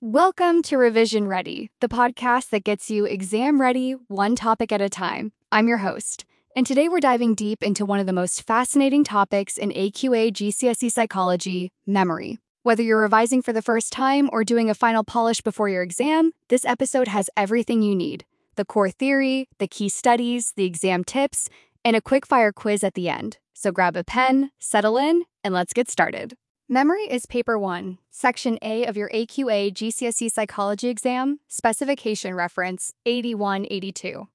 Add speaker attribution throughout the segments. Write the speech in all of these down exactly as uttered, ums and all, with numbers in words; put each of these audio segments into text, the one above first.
Speaker 1: Welcome to Revision Ready, the podcast that gets you exam ready, one topic at a time. I'm your host, and today we're diving deep into one of the most fascinating topics in A Q A G C S E psychology, memory. Whether you're revising for the first time or doing a final polish before your exam, this episode has everything you need: the core theory, the key studies, the exam tips, and a quick-fire quiz at the end. So grab a pen, settle in, and let's get started. Memory is Paper one, Section A of your A Q A G C S E Psychology exam, Specification Reference eighty-one eighty-two.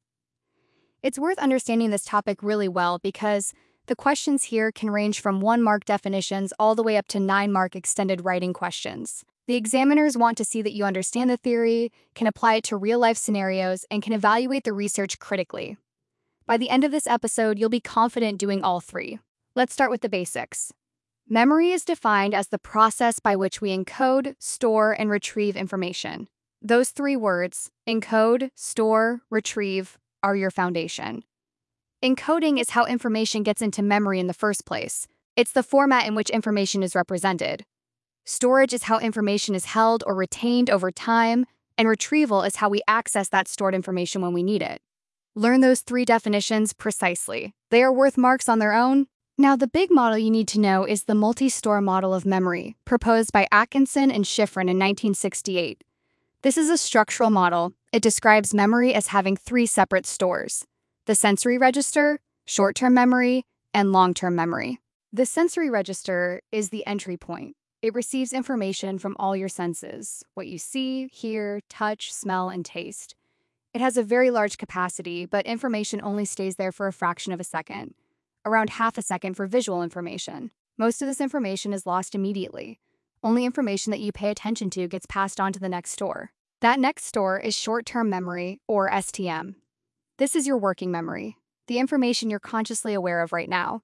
Speaker 1: It's worth understanding this topic really well because the questions here can range from one-mark definitions all the way up to nine-mark extended writing questions. The examiners want to see that you understand the theory, can apply it to real-life scenarios, and can evaluate the research critically. By the end of this episode, you'll be confident doing all three. Let's start with the basics. Memory is defined as the process by which we encode, store, and retrieve information. Those three words, encode, store, retrieve, are your foundation. Encoding is how information gets into memory in the first place. It's the format in which information is represented. Storage is how information is held or retained over time, and retrieval is how we access that stored information when we need it. Learn those three definitions precisely. They are worth marks on their own. Now, the big model you need to know is the multi-store model of memory, proposed by Atkinson and Shiffrin in nineteen sixty-eight. This is a structural model. It describes memory as having three separate stores: the sensory register, short-term memory, and long-term memory. The sensory register is the entry point. It receives information from all your senses: what you see, hear, touch, smell, and taste. It has a very large capacity, but information only stays there for a fraction of a second. Around half a second for visual information. Most of this information is lost immediately. Only information that you pay attention to gets passed on to the next store. That next store is short-term memory, or S T M. This is your working memory, the information you're consciously aware of right now.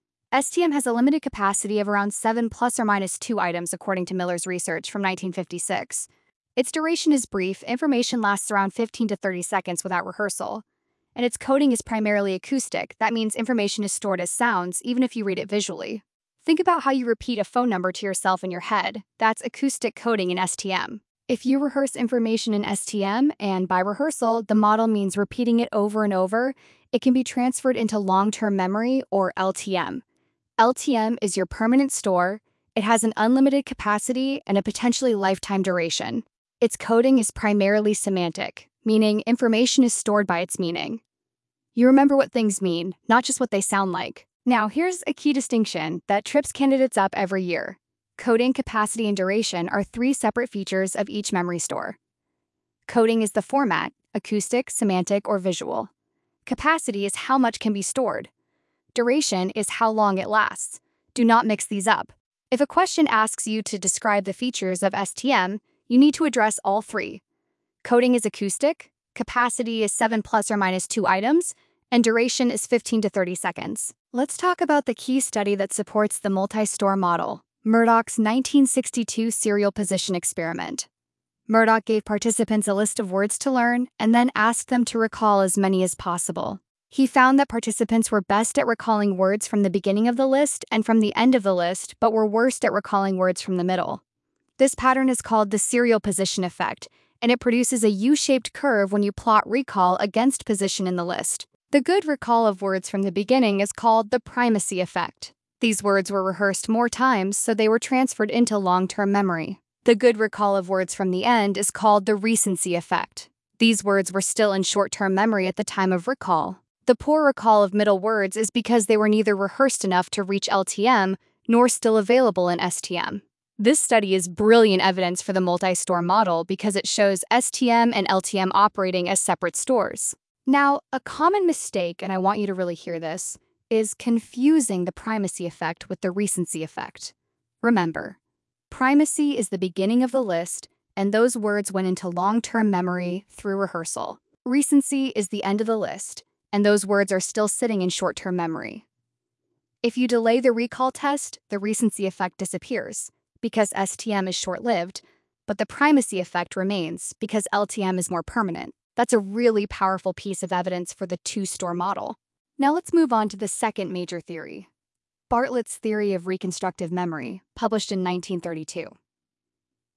Speaker 1: S T M has a limited capacity of around seven plus or minus two items according to Miller's research from nineteen fifty-six. Its duration is brief. Information lasts around fifteen to thirty seconds without rehearsal. And its coding is primarily acoustic. That means information is stored as sounds, even if you read it visually. Think about how you repeat a phone number to yourself in your head. That's acoustic coding in S T M. If you rehearse information in S T M, and by rehearsal, the model means repeating it over and over, it can be transferred into long-term memory, or L T M. L T M is your permanent store. It has an unlimited capacity and a potentially lifetime duration. Its coding is primarily semantic, meaning information is stored by its meaning. You remember what things mean, not just what they sound like. Now, here's a key distinction that trips candidates up every year. Coding, capacity, and duration are three separate features of each memory store. Coding is the format: acoustic, semantic, or visual. Capacity is how much can be stored. Duration is how long it lasts. Do not mix these up. If a question asks you to describe the features of S T M, you need to address all three. Coding is acoustic, capacity is seven plus or minus two items, and duration is fifteen to thirty seconds. Let's talk about the key study that supports the multi-store model, Murdoch's nineteen sixty-two serial position experiment. Murdoch gave participants a list of words to learn and then asked them to recall as many as possible. He found that participants were best at recalling words from the beginning of the list and from the end of the list, but were worst at recalling words from the middle. This pattern is called the serial position effect, and it produces a U-shaped curve when you plot recall against position in the list. The good recall of words from the beginning is called the primacy effect. These words were rehearsed more times, so they were transferred into long-term memory. The good recall of words from the end is called the recency effect. These words were still in short-term memory at the time of recall. The poor recall of middle words is because they were neither rehearsed enough to reach L T M nor still available in S T M. This study is brilliant evidence for the multi-store model because it shows S T M and L T M operating as separate stores. Now, a common mistake, and I want you to really hear this, is confusing the primacy effect with the recency effect. Remember, primacy is the beginning of the list, and those words went into long-term memory through rehearsal. Recency is the end of the list, and those words are still sitting in short-term memory. If you delay the recall test, the recency effect disappears, because S T M is short-lived, but the primacy effect remains because L T M is more permanent. That's a really powerful piece of evidence for the two-store model. Now let's move on to the second major theory, Bartlett's theory of reconstructive memory, published in nineteen thirty-two.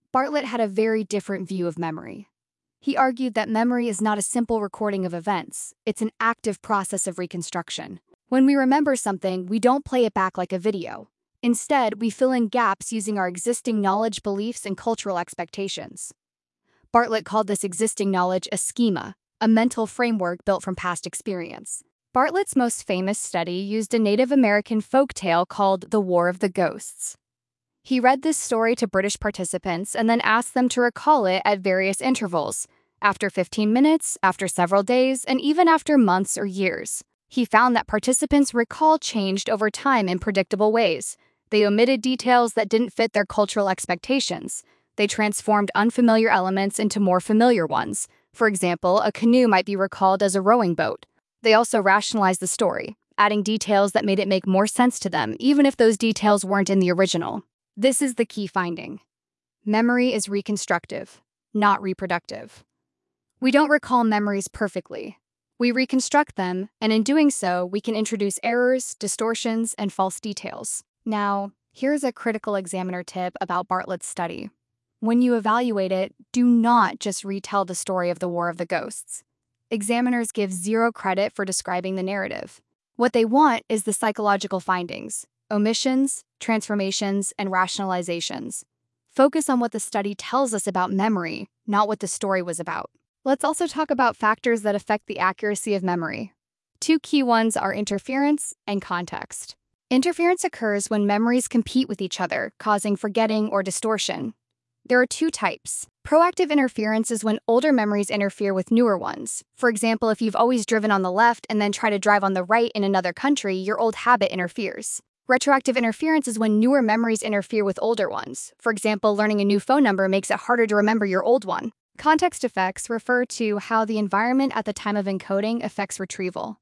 Speaker 1: Bartlett had a very different view of memory. He argued that memory is not a simple recording of events, it's an active process of reconstruction. When we remember something, we don't play it back like a video. Instead, we fill in gaps using our existing knowledge, beliefs, and cultural expectations. Bartlett called this existing knowledge a schema, a mental framework built from past experience. Bartlett's most famous study used a Native American folktale called The War of the Ghosts. He read this story to British participants and then asked them to recall it at various intervals, after fifteen minutes, after several days, and even after months or years. He found that participants' recall changed over time in predictable ways. They omitted details that didn't fit their cultural expectations. They transformed unfamiliar elements into more familiar ones. For example, a canoe might be recalled as a rowing boat. They also rationalized the story, adding details that made it make more sense to them, even if those details weren't in the original. This is the key finding. Memory is reconstructive, not reproductive. We don't recall memories perfectly. We reconstruct them, and in doing so, we can introduce errors, distortions, and false details. Now, here's a critical examiner tip about Bartlett's study. When you evaluate it, do not just retell the story of the War of the Ghosts. Examiners give zero credit for describing the narrative. What they want is the psychological findings, omissions, transformations, and rationalizations. Focus on what the study tells us about memory, not what the story was about. Let's also talk about factors that affect the accuracy of memory. Two key ones are interference and context. Interference occurs when memories compete with each other, causing forgetting or distortion. There are two types. Proactive interference is when older memories interfere with newer ones. For example, if you've always driven on the left and then try to drive on the right in another country, your old habit interferes. Retroactive interference is when newer memories interfere with older ones. For example, learning a new phone number makes it harder to remember your old one. Context effects refer to how the environment at the time of encoding affects retrieval.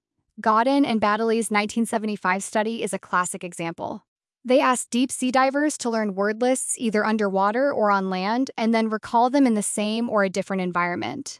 Speaker 1: Godin and Baddeley's nineteen seventy-five study is a classic example. They asked deep sea divers to learn word lists either underwater or on land and then recall them in the same or a different environment.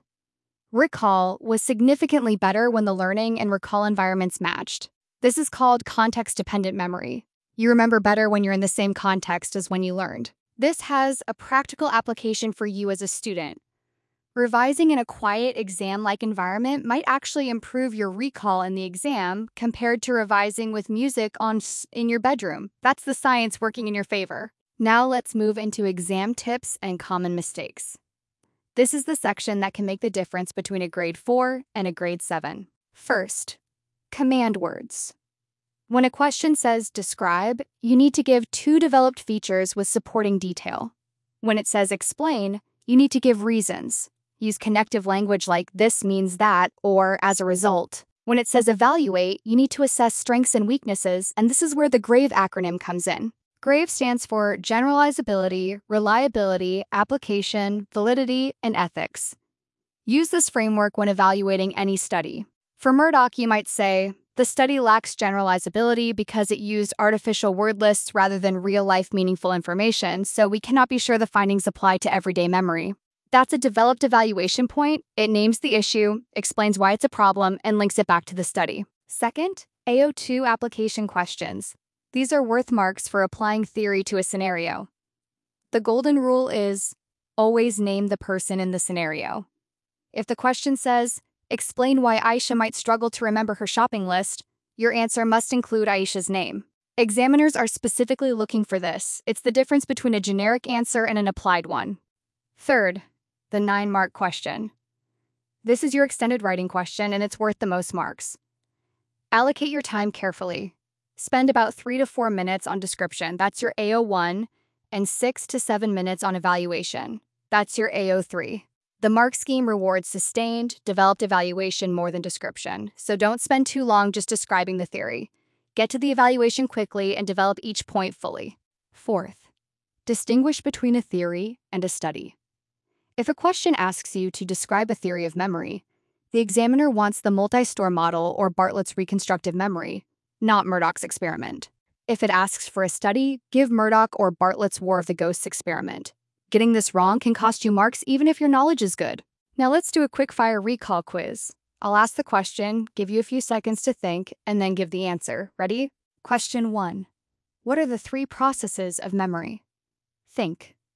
Speaker 1: Recall was significantly better when the learning and recall environments matched. This is called context-dependent memory. You remember better when you're in the same context as when you learned. This has a practical application for you as a student. Revising in a quiet, exam-like environment might actually improve your recall in the exam compared to revising with music on in your bedroom. That's the science working in your favor. Now let's move into exam tips and common mistakes. This is the section that can make the difference between a grade four and a grade seven. First, command words. When a question says describe, you need to give two developed features with supporting detail. When it says explain, you need to give reasons. Use connective language like this means that or as a result. When it says evaluate, you need to assess strengths and weaknesses, and this is where the GRAVE acronym comes in. GRAVE stands for generalizability, reliability, application, validity, and ethics. Use this framework when evaluating any study. For Murdoch, you might say, the study lacks generalizability because it used artificial word lists rather than real-life meaningful information, so we cannot be sure the findings apply to everyday memory. That's a developed evaluation point. It names the issue, explains why it's a problem, and links it back to the study. Second, A O two application questions. These are worth marks for applying theory to a scenario. The golden rule is always name the person in the scenario. If the question says, explain why Aisha might struggle to remember her shopping list, your answer must include Aisha's name. Examiners are specifically looking for this. It's the difference between a generic answer and an applied one. Third, the nine-mark question. This is your extended writing question, and it's worth the most marks. Allocate your time carefully. Spend about three to four minutes on description. That's your A O one, and six to seven minutes on evaluation. That's your A O three. The mark scheme rewards sustained, developed evaluation more than description, so don't spend too long just describing the theory. Get to the evaluation quickly and develop each point fully. Fourth, distinguish between a theory and a study. If a question asks you to describe a theory of memory, the examiner wants the multi-store model or Bartlett's reconstructive memory, not Murdoch's experiment. If it asks for a study, give Murdoch or Bartlett's War of the Ghosts experiment. Getting this wrong can cost you marks even if your knowledge is good. Now let's do a quick-fire recall quiz. I'll ask the question, give you a few seconds to think, and then give the answer. Ready? Question one. What are the three processes of memory? Think.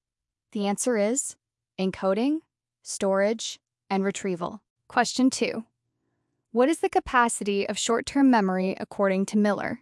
Speaker 1: The answer is encoding, storage, and retrieval. Question two. What is the capacity of short-term memory according to Miller?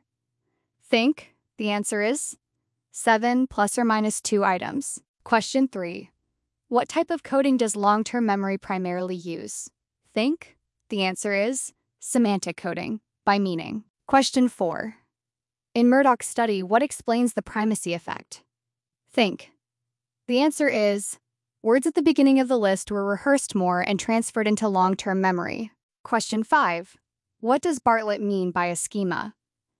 Speaker 1: Think. The answer is seven plus or minus two items. Question three. What type of coding does long-term memory primarily use? Think. The answer is semantic coding, by meaning. Question four. In Murdoch's study, what explains the primacy effect? Think. The answer is words at the beginning of the list were rehearsed more and transferred into long-term memory. Question five. What does Bartlett mean by a schema?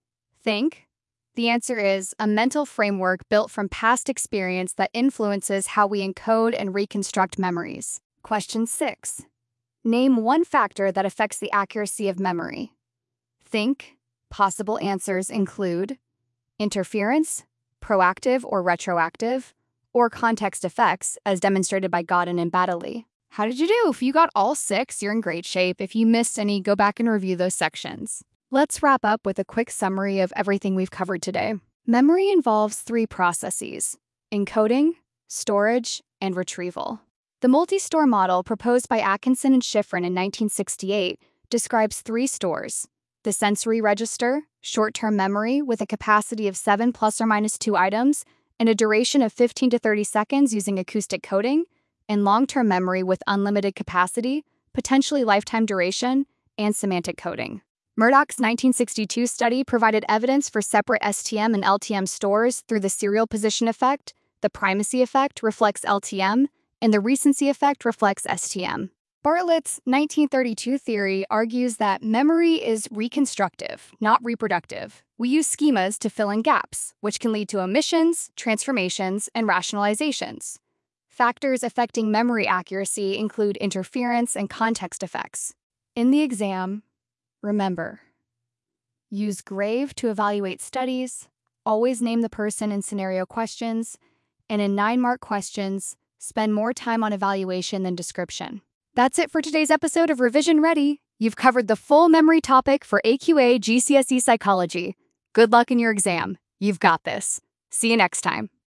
Speaker 1: Think. The answer is a mental framework built from past experience that influences how we encode and reconstruct memories. Question six. Name one factor that affects the accuracy of memory. Think. Possible answers include interference, proactive or retroactive, or context effects, as demonstrated by Godin and Baddeley. How did you do? If you got all six, you're in great shape. If you missed any, go back and review those sections. Let's wrap up with a quick summary of everything we've covered today. Memory involves three processes: encoding, storage, and retrieval. The multi-store model proposed by Atkinson and Shiffrin in nineteen sixty-eight describes three stores: the sensory register, short-term memory with a capacity of seven plus or minus two items and a duration of fifteen to thirty seconds using acoustic coding, and long-term memory with unlimited capacity, potentially lifetime duration, and semantic coding. Murdoch's nineteen sixty-two study provided evidence for separate S T M and L T M stores through the serial position effect, the primacy effect reflects L T M, and the recency effect reflects S T M. Bartlett's nineteen thirty-two theory argues that memory is reconstructive, not reproductive. We use schemas to fill in gaps, which can lead to omissions, transformations, and rationalizations. Factors affecting memory accuracy include interference and context effects. In the exam, remember, use GRAVE to evaluate studies, always name the person in scenario questions, and in nine-mark questions, spend more time on evaluation than description. That's it for today's episode of Revision Ready. You've covered the full memory topic for A Q A G C S E Psychology. Good luck in your exam. You've got this. See you next time.